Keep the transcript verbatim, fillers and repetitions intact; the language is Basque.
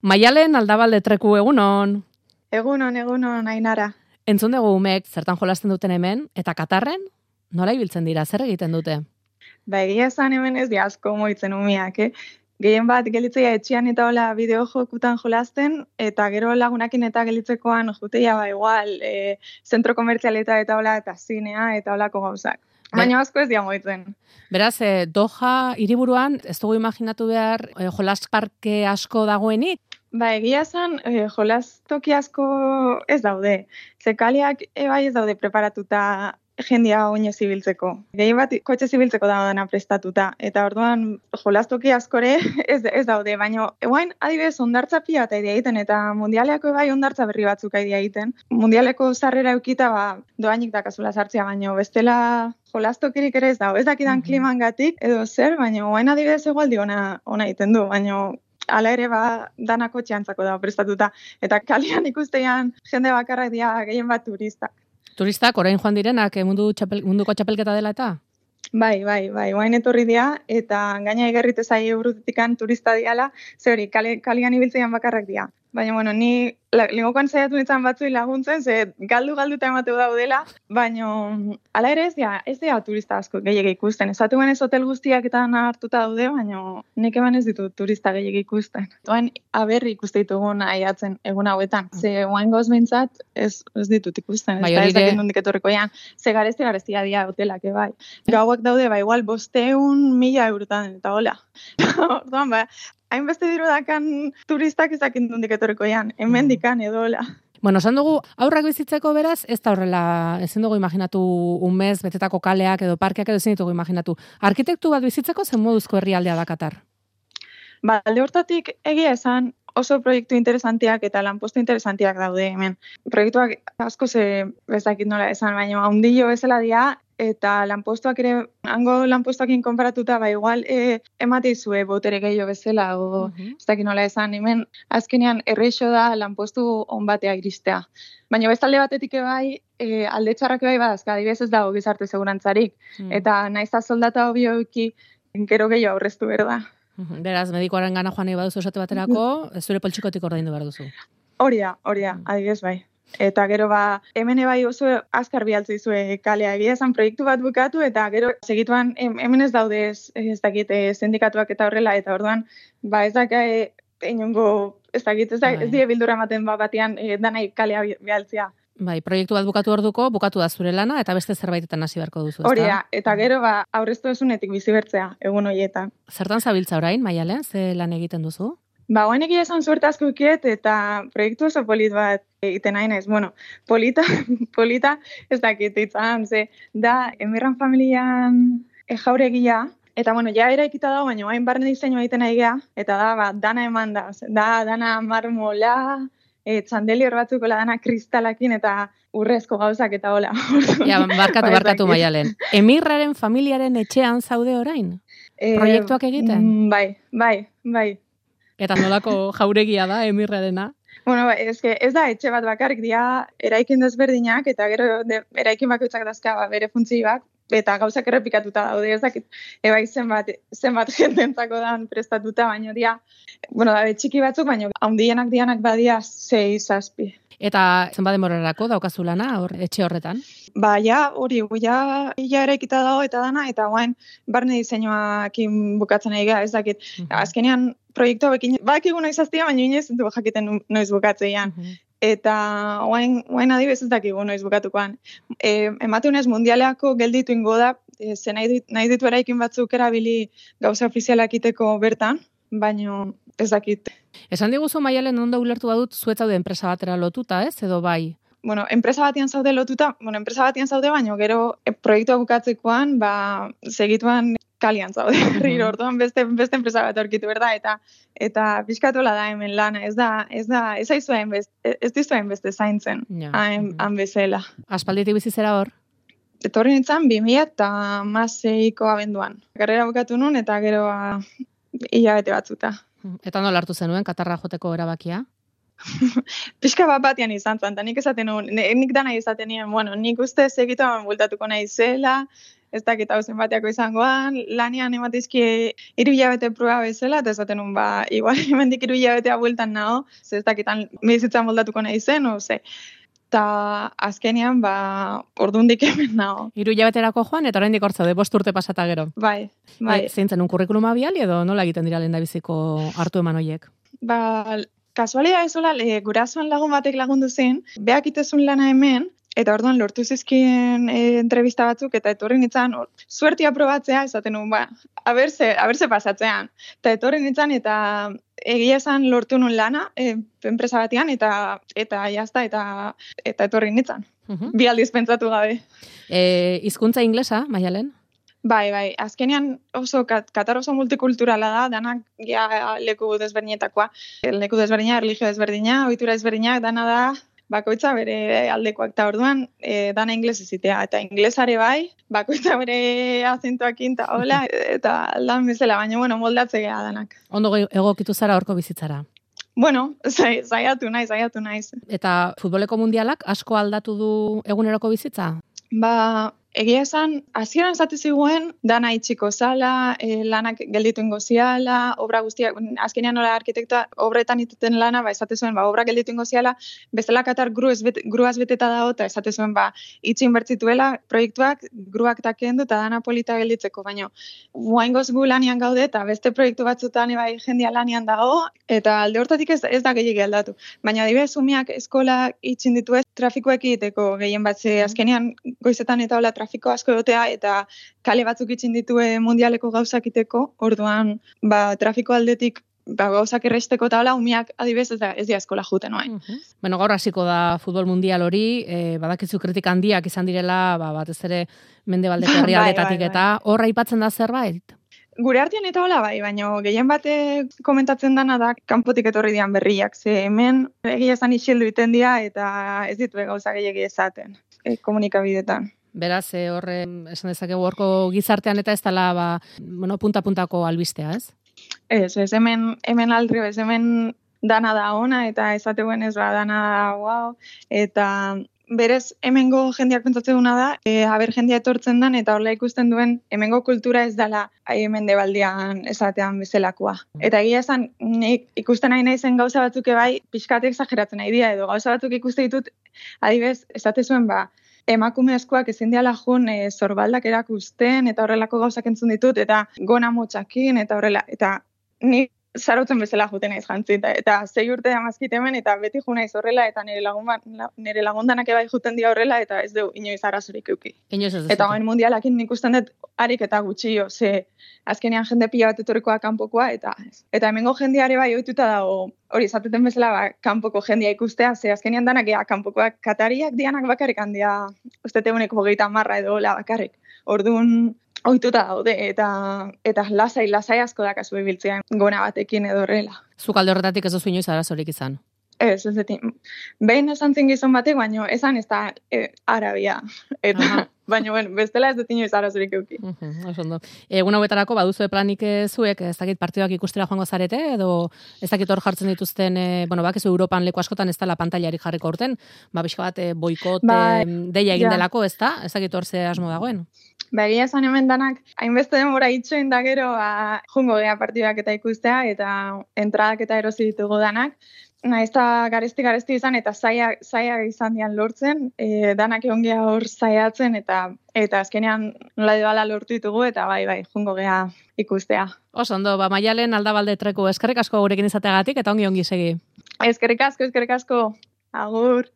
Maialen Aldabalde Treku egunon. Egunon, egunon, Ainara. Entzun dugu umek zertan jolasten duten hemen, eta Katarren nola ibiltzen dira, zer egiten dute? Ba, egia esan hemen ez di asko moitzen umiak, eh? Gehien bat gelitzea etxean eta hola bideo jokutan jolasten, eta gero lagunakin eta gelitzekoan juteia ba igual, e, zentro komertzialeta eta hola, eta zinea eta holako gauzak. Baina asko ez dia moitzen. Beraz, eh, Doha hiriburuan ez dugu imaginatu behar eh, jolas parke asko dagoenik? Ba, egia esan, eh, jolas toki asko ez daude. Zekaliak ebai ez daude preparatuta jendia oinez ibiltzeko. Gehi bat kotxe zibiltzeko dana prestatuta. Eta orduan jolastoki askore ez, ez daude. Baina eguain adibidez ondartza pila eta idea egiten. Eta mundialeko bai ondartza berri batzuk idea egiten. Mundialeko sarrera eukita ba, doainik dakazula sartzea, baina bestela jolastokirik ere ez dago. Ez dakidan mm-hmm. klimangatik edo zer, baina eguain adibidez egualdi ona, ona egiten du. Baina hala ere ba danako txantzako da prestatuta. Eta kalian ikustean jende bakarrak dira gehien bat turistak. Turistak orain joan direnak mundu txapel, munduko txapelketa dela eta? Bai, bai, bai, guain etorri dira, eta gaina egerrite zai eurutikan turista diala, ze hori, kale, kalian ibiltzean bakarrak dira. Baina, bueno, ni lengokoan saiatu nintzen batzui laguntzen, ze galdu-galduta emateu daudela, baina ala ere ez dira, ez dira turista asko gehiagik ikusten. Esatuan ez hotel guztiak eta hartuta daude, baina nik eban ez ditu turista gehiagik ikusten. Oain, aberri ikuste ditugun aiatzen egun hauetan. Ze oain goz behintzat ez, ez ditut ikusten. Bai, ez da ez nondik etorriko ean. Ze garezti gareztia dira hotelak, bai. Gauak daude, ba, igual, bosteun mila eurotan, eta hola. Orduan, ba, hainbeste diru dakan turistak ezakin dundik etorriko ean, hemen dikan edola. Bueno, esan dugu, aurrak bizitzeko beraz, ez da horrela, ezin dugu imaginatu un mes, betetako kaleak edo parkeak edo ezin dugu imaginatu. Arkitektu bat bizitzeko zen moduzko herrialdea da Katar? Ba, alde hortatik egia esan oso proiektu interesantiak eta lanpostu interesantiak daude hemen. Proiektuak asko ze bezakit nola esan, baina handillo bezala dira, eta lanpostuak ere, hango lanpostuakin konparatuta, ba, igual, e, emate izue botere gehiago bezala, o, uh-huh. ez dakit nola esan, hemen, azkenean, erreixo da lanpostu on batea iristea. Baina bestalde batetik ebai, e, alde txarrak ebai badazka, adibidez ez dago gizarte segurantzarik, uh-huh. eta naizta soldata hobioiki, gero gehiago aurreztu behar da. Uh-huh. Beraz, medikoaren gana joan nahi baduzu esate baterako, zure poltsikotik ordaindu behar duzu. Hori da, hori da, adibidez bai. Eta gero ba, hemen ebai oso azkar bialtzu izue kalea egia esan proiektu bat bukatu, eta gero segituan hemen ez daude ez, ez dakit sindikatuak eta horrela, eta orduan, ba ez dake inongo, ez dakit, ez, da, ez die bildura ematen ba, batean e, danai kalea bialtzia. Bai, proiektu bat bukatu orduko, bukatu da zure lana, eta beste zerbaitetan hasi beharko duzu. Hori da, eta gero ba, aurreztu esunetik bizi bertzea, egun horietan. Zertan zabiltza orain, Maialen, ze lan egiten duzu? Ba, hoen egia esan suerte asko ikiet, eta proiektu oso polit bat egiten nahi naiz. Bueno, polita, polita ez dakit itzan, ze da, emirran familian e, jauregia, eta bueno, ja eraikita dago, baina hain barne diseinua egiten nahi gea, eta da, ba, dana eman da, da, dana marmola, e, txandelior batzuko la dana kristalakin, eta urrezko gauzak eta hola. Ja, barkatu, barkatu, Maialen. Emirraren familiaren etxean zaude orain? E, Proiektuak egiten? Bai, bai, bai. Eta nolako jauregia da, emirrarena? Bueno, ba, eske, ez da etxe bat bakarrik, dira eraikin desberdinak, eta gero de, eraikin bakoitzak dazka ba, bere funtzioak, eta gauzak errepikatuta daude, ez dakit, ebai zenbat, zenbat jententzako da prestatuta, baino dia, bueno, da, txiki batzuk, baino, handienak dianak badia sei zazpi. Eta zenbat demorarako daukazu lana hor, etxe horretan? Ba, ja, hori, ja, ja eraikita dago eta dana, eta guain barne diseinuakin bukatzen egea, ez dakit. Uh-huh. Azkenean, proiektu hauekin, bakigu noiz aztia, baina inoiz du jakiten noiz bukatzean. Uh-huh. Eta guain, guain adibez ez dakigu noiz bukatukoan. E, emateunez mundialeako gelditu ingo da, e, ze nahi, dit, nahi ditu eraikin batzuk erabili gauza ofizialak iteko bertan, baina ez dakit. Esan diguzu, Maialen, ondo ulertu badut, zuetzaude enpresa batera lotuta, ez, edo bai? Bueno, enpresa batian zaude lotuta, bueno, enpresa batian zaude, baina gero e, proiektua bukatzekoan, ba, segituan kalian zaude. Uh-huh. Orduan beste, beste enpresa bat aurkitu berda, eta eta pixkatola da hemen lana, ez da, ez da, ez aizuen beste, ez dizuen beste zaintzen, ja. han, han bezala. Aspalditik bizizera hor? Etorri nintzen, bi mila eta maseiko abenduan. Karrera bukatu nun, eta gero hilabete batzuta. Eta nola hartu zenuen, Katarra joteko erabakia? Pixka bat batian izan zen, eta nik esaten nuen, nik dana izaten nien, bueno, nik uste segituan bultatuko nahi zela, ez dakit hau zenbateako izangoan, lanian ematizki hiru hilabete proba bezala, eta esaten nun, ba, igual hemendik hiru hilabetea bueltan nago, ze ez dakitan bizitzan moldatuko nahi zen, o ze. Eta azkenean, ba, ordundik hemen nago. Hiru hilabeterako joan, eta oraindik hor zaude, bost urte pasata gero. Bai, bai. E, zeintzen, un kurrikuluma biali edo nola egiten dira lehendabiziko hartu eman hoiek? Ba, kasualia ezola, gurasoan lagun batek lagundu zen, beak itezun lana hemen, eta orduan lortu zizkien e, entrevista batzuk, eta etorri nintzen, or, suertia probatzea, esaten nun, ba, aberse, aberse pasatzean. Eta etorri nintzen, eta egia esan lortu nun lana, e, enpresa batean, eta eta jazta, eta, eta etorri nintzen. Uh-huh. Bi aldiz pentsatu gabe. E, hizkuntza inglesa, Maialen? Bai, bai, azkenean oso, Katar oso multikulturala da, danak ja leku desberdinetakoa. Leku desberdina, erlijio desberdina, ohitura desberdinak, dana da, bakoitza bere aldekoak, eta orduan e, dana ingles ezitea, eta inglesare bai, bakoitza bere azentuakin, eta hola, eta lan bezala, baina, bueno, moldatze geha danak. Ondo egokitu zara horko bizitzara? Bueno, zai, zaiatu naiz, zaiatu naiz. Eta futboleko mundialak asko aldatu du eguneroko bizitza? Ba, egia esan, hasieran zate ziguen, dana itxiko zala, e, lanak gelditu ingo ziala, obra guztiak, azkenean nola arkitektua obretan ituten lana, ba, esate zuen, ba, obra gelditu ingo ziala, bezala Katar gruaz, bet, gruaz beteta dago, eta esate zuen, ba, itxi inbertzituela proiektuak, gruak takendu, eta dana polita gelditzeko, baina guaingoz gu lanian gaude, eta beste proiektu batzutan bai jendia lanian dago, eta alde hortatik ez, ez da gehiagi aldatu. Baina adibidez, umiak eskola itxin ditu ez, trafikoek egiteko gehien batze, azkenean goizetan eta hola trafiko asko egotea, eta kale batzuk itxin ditue mundialeko gauzak iteko, orduan, ba, trafiko aldetik ba, gauzak erresteko eta hola, umiak adibez ez da, ez da eskola juten oain. Uh-huh. Bueno, gaur hasiko da futbol mundial hori, e, badakizu kritika handiak izan direla, ba, batez ere mendebaldeko herrialdetatik bai, bai, bai. Eta horra aipatzen da zerbait? Gure artean eta hola bai, baina gehien bate komentatzen dana da kanpotik etorri dian berriak, ze hemen egia esan isildu iten dira eta ez ditu gauza gehiagi esaten e, komunikabidetan. Beraz, e, horre, esan dezakegu horko gizartean eta ez dela, ba, bueno, punta-puntako albistea, ez? Ez, ez, hemen, hemen aldri, ez, hemen dana da ona, eta esateuen ez, ba, dana da, wow, eta berez, hemengo jendeak pentsatzen duna da, e, haber jendia etortzen dan, eta horrela ikusten duen, hemengo kultura ez dela hemen debaldian esatean bezalakoa. Eta egia esan, nik ikusten nahi naizen gauza batzuk bai, pixkate exageratzen nahi dira, edo gauza batzuk ikuste ditut, adibez, esate zuen, ba, emakume askoak ezin diala jun e, zorbaldak erakusten, eta horrelako gauzak entzun ditut, eta gona motxakin, eta horrela, eta ni zarautzen bezala juten naiz jantzi, eta, eta zei urte amazkit hemen, eta beti ju naiz horrela, eta nire, lagun, nire lagundanak ebai juten dira horrela, eta ez du inoiz arazorik euki. Inoiz ez eta gain mundialakin ikusten dut harik eta gutxio, ze azkenean jende pila bat etorrikoa kanpokoa, eta eta hemengo jendeare bai ohituta dago, hori izateten bezala ba, kanpoko jendia ikustea, ze azkenean danak ea kanpokoak katariak dianak bakarrik handia, uste teguneko hogeita marra edo hola bakarrik. Orduan, ohituta daude, eta eta lasai, lasai asko dakazu ibiltzea gona batekin edo horrela. Zuk alde horretatik ez duzu inoiz arazorik izan? Ez, ez deti. Behin esan zen gizon batek, baina esan ez da e, arabia. Eta, baina, bueno, bestela ez dut inoiz arazorik euki. Uh-huh, Egun hauetarako, baduzu planik zuek, ez dakit partidoak ikustera joango zarete, edo ez dakit hor jartzen dituzten, e, bueno, bak, ez Europan leku askotan ez dela pantailarik jarriko urten, ba, bizka bat, e, boikot, bai, e, deia egin ja. delako, ez da? Ez dakit hor ze asmo dagoen? Ba, egia esan hemen danak, hainbeste denbora itxoin da gero, ba, jungo gea partidak eta ikustea, eta entradak eta erosi ditugu danak. Naiz eta garesti-garesti izan, eta zaia, zaia izan dian lortzen, e, danak egon gea hor zaiatzen, eta eta azkenean nola dibala lortu ditugu, eta bai, bai, jungo gea ikustea. Oso ondo, ba, Maialen Aldabalde treku, eskerrik asko gurekin izateagatik, eta ongi ongi segi. Eskerrik asko, eskerrik asko, agur.